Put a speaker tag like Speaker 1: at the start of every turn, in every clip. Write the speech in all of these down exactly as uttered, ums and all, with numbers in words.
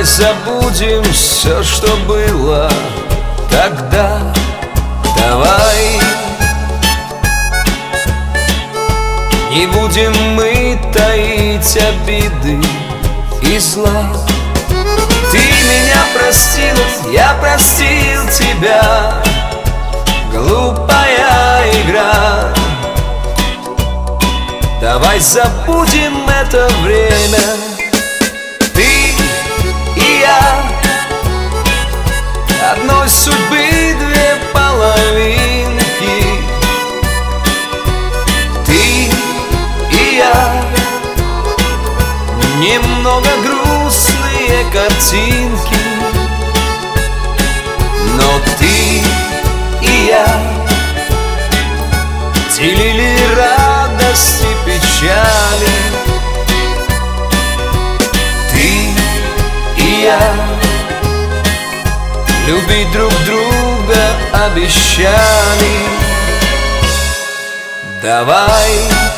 Speaker 1: забудем все, что было тогда. Давай не будем мы таить обиды и зла. Ты меня простила, я простил тебя. Глупая игра. Давай забудем это время. Ты и я, одной судьбы две половинки. Ты и я, немного грустные картинки. Но ты и я делили радость и печали. Ты и я любить друг друга обещали. Давай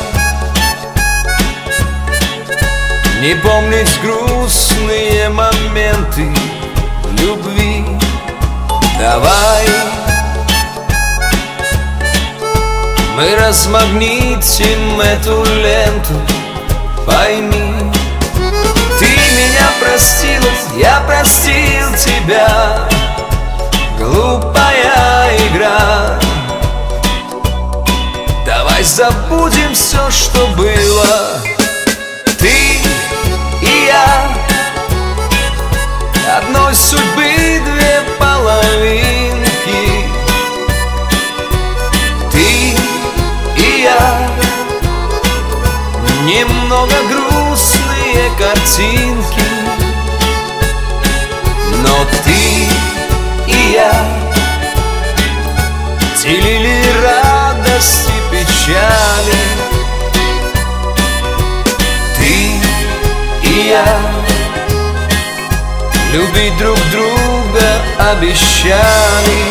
Speaker 1: не помнить грустные моменты любви. Давай мы размагнитим эту ленту. Пойми, ты меня простила, я простил тебя. Глупая игра. Давай забудем все, что было. Ты и я, одной судьбы две половинки. Ты и я, немного грустные картинки. Но ты и я делили радость и печали. Ты и я любить друг друга обещали.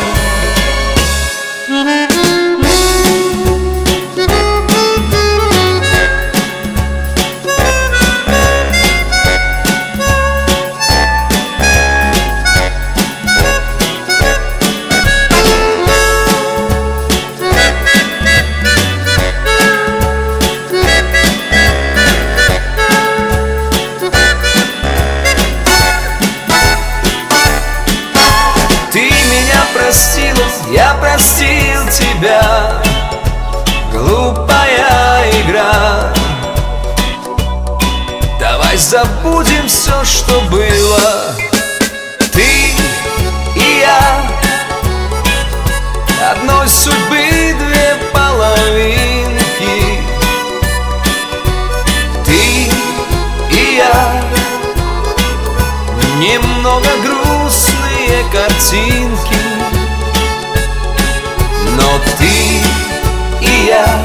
Speaker 1: Я простил тебя. Глупая игра. Давай забудем все, что было. Ты и я, одной судьбы две половинки. Ты и я, немного грустные картинки. Но ты и я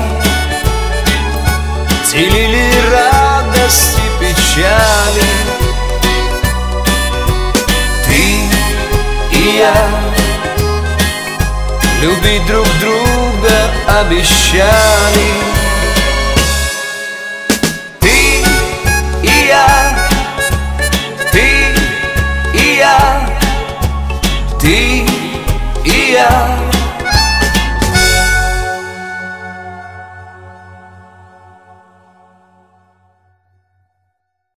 Speaker 1: делили радость и печали. Ты и я любить друг друга обещали. Ты и я, ты и я, ты и я.